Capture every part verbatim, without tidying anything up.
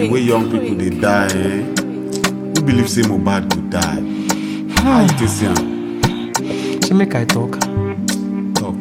the way young people they die, eh? Who believe say Mohbad could die? How you take see am? She make I talk. Talk.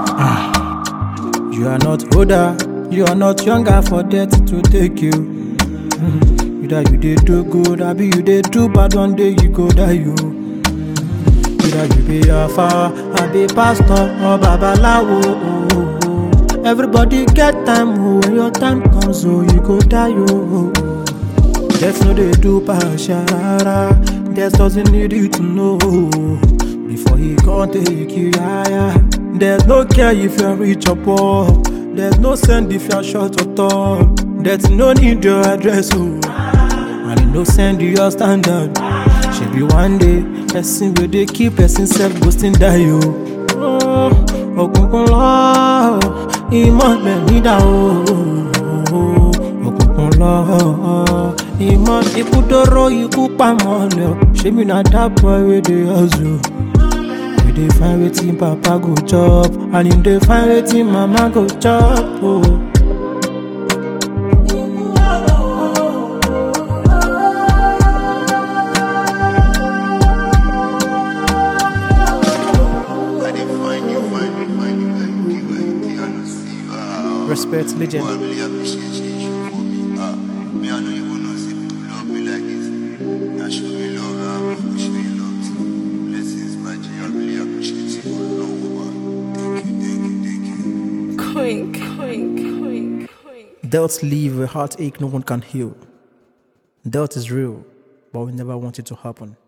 You are not older, you are not younger for death to take you. Mm. Either you did do good, or be you did do bad, one day you go die you. Either you be a far, or be pastor, or babalawo. Oh, oh, oh. Everybody get time, oh, when your time comes, oh, you go die oh. Death no they do partial, death doesn't need you to know. Before he can't take you higher. There's no care if you're rich or poor. There's no send if you're short or tall. There's no need your address, oh. And no send you your standard. Should be one day, person where they keep person self boasting die, oh. Oh, oh, oh, Iman me me da, oh. Oh, oh, oh, Iman ipudoro yiku pamole. She me na that boy with the hustle. They find waiting papa go chop, and if they find waiting mama go chop. Oh. Respect legend. I really appreciate you for me. Ah, me I know you wanna see people love me like this. I show me love, I show you love too. Blessings, my G. I really appreciate you. Thank you, thank you, thank you. Quink, quink, quink, quink. Death leave a heartache no one can heal. Death is real, but we never want it to happen.